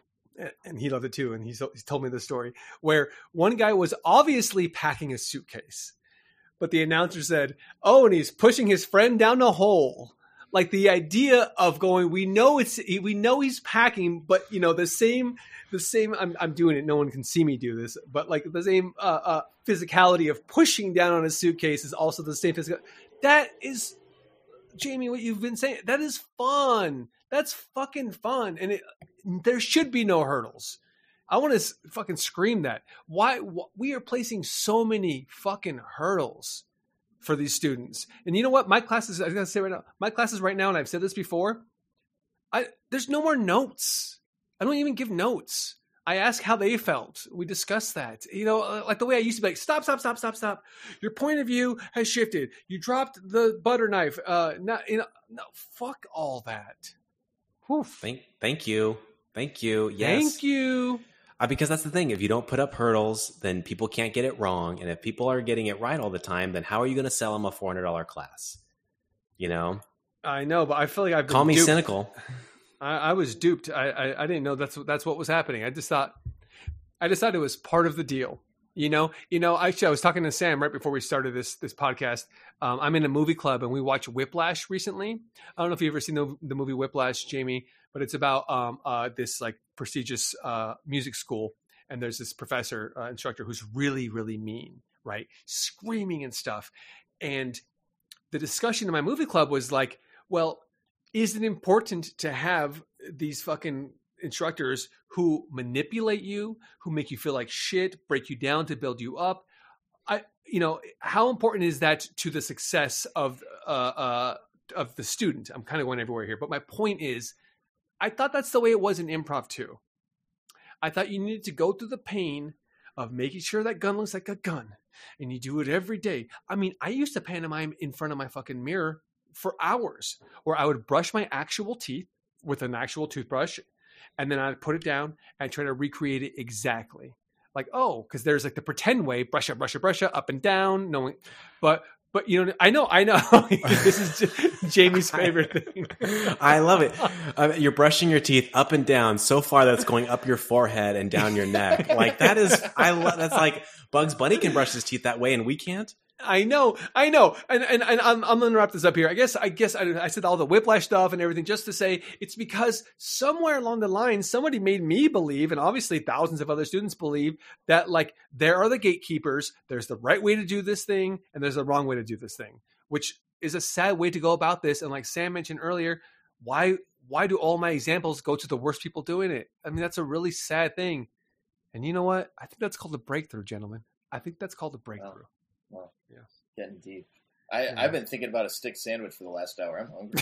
Speaker 2: and he loved it too. And he's he's told me the story where one guy was obviously packing a suitcase, but the announcer said, "Oh, and he's pushing his friend down the hole." Like the idea of going, we know it's, we know he's packing, but you know, the same, the same, I'm, I'm doing it. No one can see me do this, but like the same uh, uh, physicality of pushing down on a suitcase is also the same physical. That is, Jamie, what you've been saying. That is fun. That's fucking fun. And it, there should be no hurdles. I want to fucking scream that. Why, wh- we are placing so many fucking hurdles for these students. And you know what? My classes, I gotta say right now, my classes right now, and I've said this before, I there's no more notes. I don't even give notes. I ask how they felt. We discuss that. You know, like the way I used to be like, stop, stop, stop, stop, stop. Your point of view has shifted. You dropped the butter knife. Uh, not, you know, no, fuck all that. Whew.
Speaker 3: Thank, thank you. Thank you. Yes.
Speaker 2: Thank you.
Speaker 3: Uh, because that's the thing. If you don't put up hurdles, then people can't get it wrong. And if people are getting it right all the time, then how are you going to sell them a four hundred dollars class? You know?
Speaker 2: I know, but I feel like I've been
Speaker 3: Call me
Speaker 2: duped.
Speaker 3: cynical.
Speaker 2: I, I was duped. I, I I didn't know that's that's what was happening. I just thought, I just thought it was part of the deal. You know, you know. Actually, I was talking to Sam right before we started this this podcast. Um, I'm in a movie club and we watched Whiplash recently. I don't know if you've ever seen the, the movie Whiplash, Jamie, but it's about um uh this like prestigious uh music school, and there's this professor uh, instructor who's really really mean, right, screaming and stuff. And the discussion in my movie club was like, well, is it important to have these fucking instructors who manipulate you, who make you feel like shit, break you down to build you up? I, you know, how important is that to the success of uh, uh, of the student? I'm kind of going everywhere here, but my point is, I thought that's the way it was in improv too. I thought you needed to go through the pain of making sure that gun looks like a gun, and you do it every day. I mean, I used to pantomime in front of my fucking mirror for hours, where I would brush my actual teeth with an actual toothbrush, and then I'd put it down and try to recreate it exactly. Like, oh, because there's like the pretend way, brush up, brush up, brush up, up and down. No, but but you know, I know, I know. This is J- Jamie's favorite thing.
Speaker 3: I love it. Uh, you're brushing your teeth up and down so far that it's going up your forehead and down your neck. Like that is, I love. That's like Bugs Bunny can brush his teeth that way, and we can't.
Speaker 2: I know, I know, and and, and I'm I'm gonna wrap this up here. I guess I guess I, I said all the Whiplash stuff and everything just to say it's because somewhere along the line somebody made me believe, and obviously thousands of other students believe, that like there are the gatekeepers. There's the right way to do this thing, and there's the wrong way to do this thing, which is a sad way to go about this. And like Sam mentioned earlier, why why do all my examples go to the worst people doing it? I mean, that's a really sad thing. And you know what? I think that's called a breakthrough, gentlemen. I think that's called a breakthrough.
Speaker 1: Wow. Well,
Speaker 2: yeah,
Speaker 1: getting deep. I,
Speaker 2: yeah.
Speaker 1: I've been thinking about a stick sandwich for the last hour.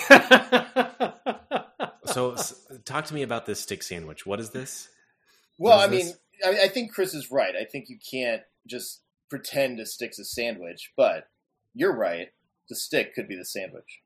Speaker 1: I'm hungry.
Speaker 3: So, s- talk to me about this stick sandwich. What is this?
Speaker 1: Well,
Speaker 3: What
Speaker 1: I
Speaker 3: is
Speaker 1: mean, I, I think Chris is right. I think you can't just pretend a stick's a sandwich, but you're right. The stick could be the sandwich.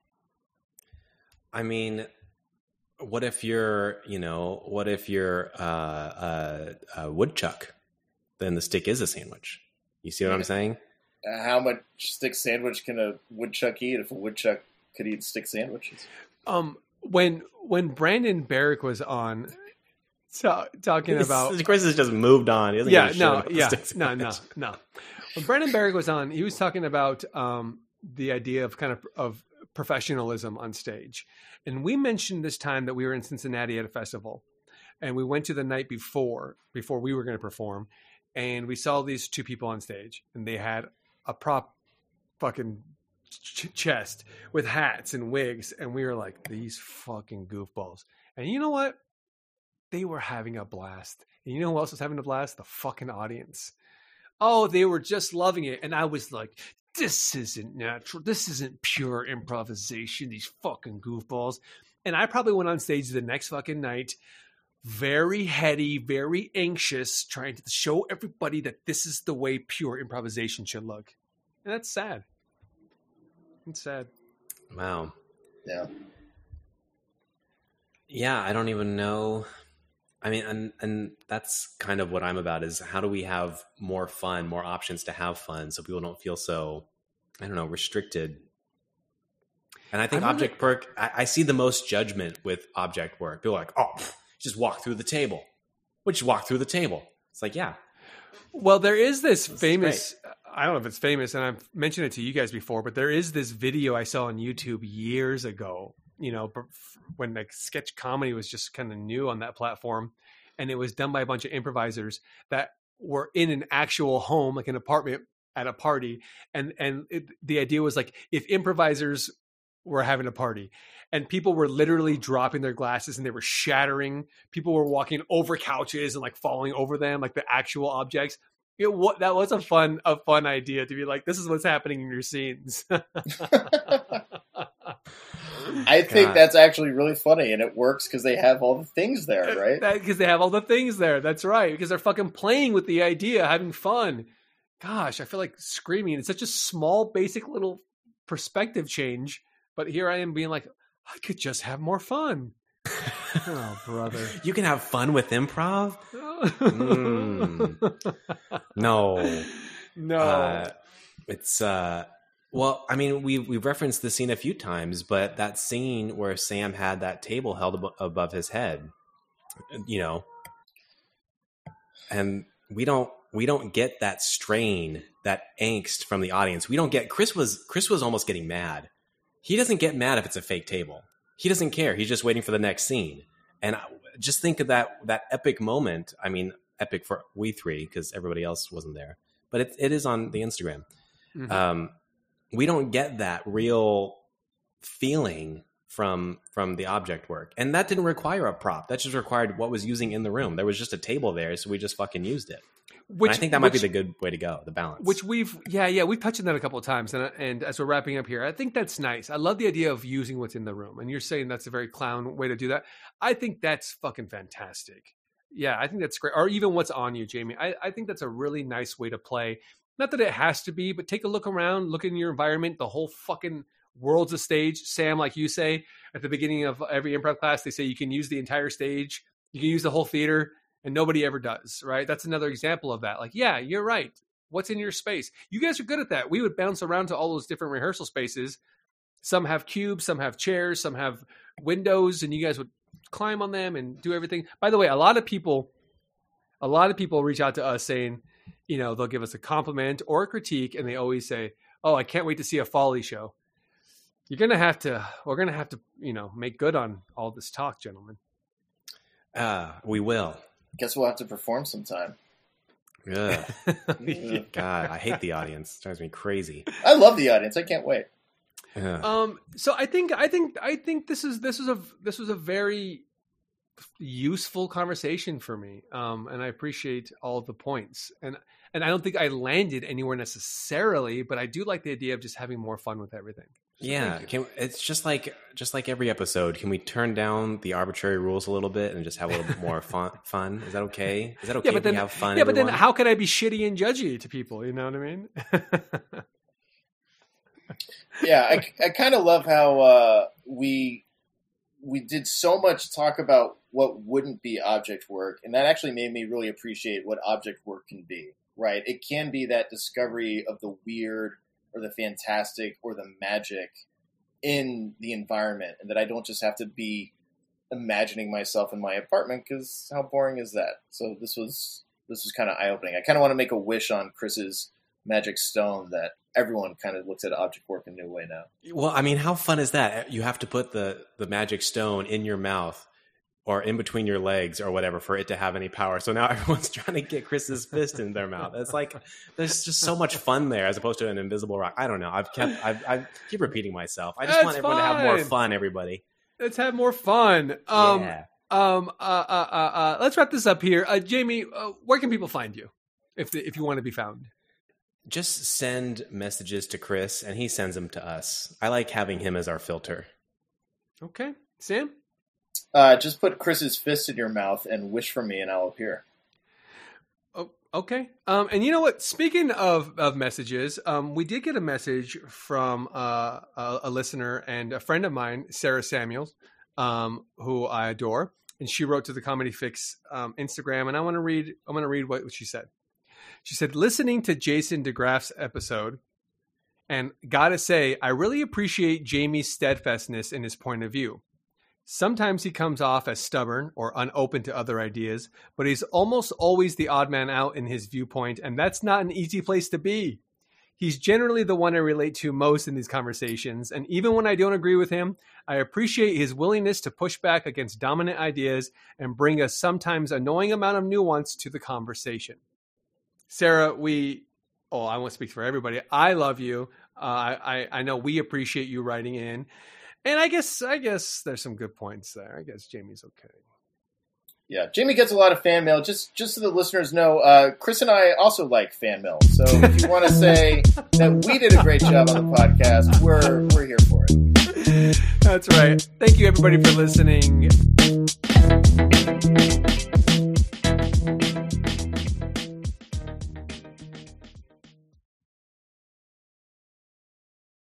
Speaker 3: I mean, what if you're, you know, what if you're uh, uh, a woodchuck? Then the stick is a sandwich. You see what I'm saying?
Speaker 1: Uh, how much stick sandwich can a woodchuck eat if a woodchuck could eat stick sandwiches?
Speaker 2: Um, when when Brandon Barrick was on, ta- talking about
Speaker 3: Chris has just moved on. He doesn't
Speaker 2: yeah,
Speaker 3: give a shit
Speaker 2: no,
Speaker 3: about the
Speaker 2: yeah,
Speaker 3: stick
Speaker 2: no, no,
Speaker 3: sandwich.
Speaker 2: no. When Brandon Berg was on, he was talking about um, the idea of kind of of professionalism on stage. And we mentioned this time that we were in Cincinnati at a festival, and we went to the night before, before we were going to perform, and we saw these two people on stage, and they had a prop fucking ch- chest with hats and wigs, and we were like, these fucking goofballs. And you know what? They were having a blast. And you know who else was having a blast? The fucking audience. Oh, they were just loving it. And I was like, this isn't natural. This isn't pure improvisation. These fucking goofballs. And I probably went on stage the next fucking night, very heady, very anxious, trying to show everybody that this is the way pure improvisation should look. And that's sad. It's sad.
Speaker 3: Wow.
Speaker 1: Yeah.
Speaker 3: Yeah, I don't even know. I mean, and and that's kind of what I'm about is how do we have more fun, more options to have fun so people don't feel so, I don't know, restricted. And I think
Speaker 2: I
Speaker 3: object work, I, I see the most judgment with object work. People are like, oh, just walk through the table. Well, just walk through the table. It's like, yeah.
Speaker 2: Well, there is this
Speaker 3: That's
Speaker 2: famous, great. I don't know if it's famous, and I've mentioned it to you guys before, but there is this video I saw on YouTube years ago, you know, when like sketch comedy was just kind of new on that platform. And it was done by a bunch of improvisers that were in an actual home, like an apartment at a party. And, and it, the idea was like, if improvisers were having a party and people were literally dropping their glasses and they were shattering, people were walking over couches and like falling over them, like the actual objects. It, what, that was a fun, a fun idea to be like, this is what's happening in your scenes.
Speaker 1: I think God. That's actually really funny, and it works because they have all the things there, right?
Speaker 2: Because they have all the things there. That's right. Because they're fucking playing with the idea, having fun. Gosh, I feel like screaming. It's such a small, basic little perspective change. But here I am being like, I could just have more fun. Oh, brother.
Speaker 3: You can have fun with improv? mm. No.
Speaker 2: No.
Speaker 3: Uh, it's... uh Well, I mean, we've, we've referenced the scene a few times, but that scene where Sam had that table held ab- above his head, you know, and we don't, we don't get that strain, that angst from the audience. We don't get, Chris was, Chris was almost getting mad. He doesn't get mad if it's a fake table. He doesn't care. He's just waiting for the next scene. And I, just think of that, that epic moment. I mean, epic for we three, because everybody else wasn't there, but it, it is on the Instagram. Mm-hmm. Um, we don't get that real feeling from from the object work. And that didn't require a prop. That just required what was using in the room. There was just a table there, so we just fucking used it. Which, and I think that might which, be the good way to go, the balance.
Speaker 2: Which we've, yeah, yeah, we've touched on that a couple of times. And, and as we're wrapping up here, I think that's nice. I love the idea of using what's in the room. And you're saying that's a very clown way to do that. I think that's fucking fantastic. Yeah, I think that's great. Or even what's on you, Jamie. I, I think that's a really nice way to play. Not that it has to be, but take a look around, look in your environment. The whole fucking world's a stage. Sam, like you say, at the beginning of every improv class, they say you can use the entire stage. You can use the whole theater, and nobody ever does, right? That's another example of that. Like, yeah, you're right. What's in your space? You guys are good at that. We would bounce around to all those different rehearsal spaces. Some have cubes, some have chairs, some have windows, and you guys would climb on them and do everything. By the way, a lot of people, a lot of people reach out to us saying, you know, they'll give us a compliment or a critique, and they always say, "Oh, I can't wait to see a Folly show." You're gonna have to. We're gonna have to, you know, make good on all this talk, gentlemen.
Speaker 3: Uh, we will.
Speaker 1: Guess we'll have to perform sometime.
Speaker 3: Yeah. God, I hate the audience. It drives me crazy.
Speaker 1: I love the audience. I can't wait.
Speaker 3: Yeah.
Speaker 2: Um. So I think I think I think this is this is a this was a very useful conversation for me. Um. And I appreciate all of the points. And and I don't think I landed anywhere necessarily, but I do like the idea of just having more fun with everything. So
Speaker 3: yeah. Can, it's just like just like every episode. Can we turn down the arbitrary rules a little bit and just have a little bit more fun? Fun? Is that okay? Is that okay?
Speaker 2: Yeah, but
Speaker 3: if
Speaker 2: then
Speaker 3: we have fun.
Speaker 2: Yeah,
Speaker 3: everyone?
Speaker 2: but then how can I be shitty and judgy to people? You know what I mean?
Speaker 1: Yeah, I, I kind of love how uh, we we did so much talk about what wouldn't be object work, and that actually made me really appreciate what object work can be. Right? It can be that discovery of the weird or the fantastic or the magic in the environment, and that I don't just have to be imagining myself in my apartment, because how boring is that? So this was this was kind of eye-opening. I kind of want to make a wish on Chris's magic stone that everyone kind of looks at object work in a new way now.
Speaker 3: Well, I mean, how fun is that? You have to put the, the magic stone in your mouth or in between your legs or whatever for it to have any power. So now everyone's trying to get Chris's fist in their mouth. It's like, there's just so much fun there as opposed to an invisible rock. I don't know. I've kept, I've, I keep repeating myself. I just
Speaker 2: That's
Speaker 3: want everyone
Speaker 2: fine.
Speaker 3: to have more fun, everybody.
Speaker 2: Let's have more fun. Um,
Speaker 3: yeah.
Speaker 2: um, uh, uh, uh, uh, let's wrap this up here. Uh, Jamie, uh, where can people find you if the, if you want to be found?
Speaker 3: Just send messages to Chris and he sends them to us. I like having him as our filter.
Speaker 2: Okay. Sam?
Speaker 1: Uh, just put Chris's fist in your mouth and wish for me and I'll appear.
Speaker 2: Oh, okay. Um, and you know what? Speaking of, of messages, um, we did get a message from uh, a, a listener and a friend of mine, Sarah Samuels, um, who I adore. And she wrote to the Comedy Fix um, Instagram. And I want to read, I'm going to read what she said. She said, listening to Jason DeGraff's episode, and gotta say, I really appreciate Jamie's steadfastness in his point of view. Sometimes he comes off as stubborn or unopen to other ideas, but he's almost always the odd man out in his viewpoint, and that's not an easy place to be. He's generally the one I relate to most in these conversations, and even when I don't agree with him, I appreciate his willingness to push back against dominant ideas and bring a sometimes annoying amount of nuance to the conversation. Sarah, we, oh, I won't speak for everybody. I love you. Uh, I, I know we appreciate you writing in. And I guess I guess there's some good points there. I guess Jamie's okay.
Speaker 1: Yeah, Jamie gets a lot of fan mail. Just just so the listeners know, uh, Chris and I also like fan mail. So if you want to say that we did a great job on the podcast, we're we're here for it.
Speaker 2: That's right. Thank you, everybody, for listening.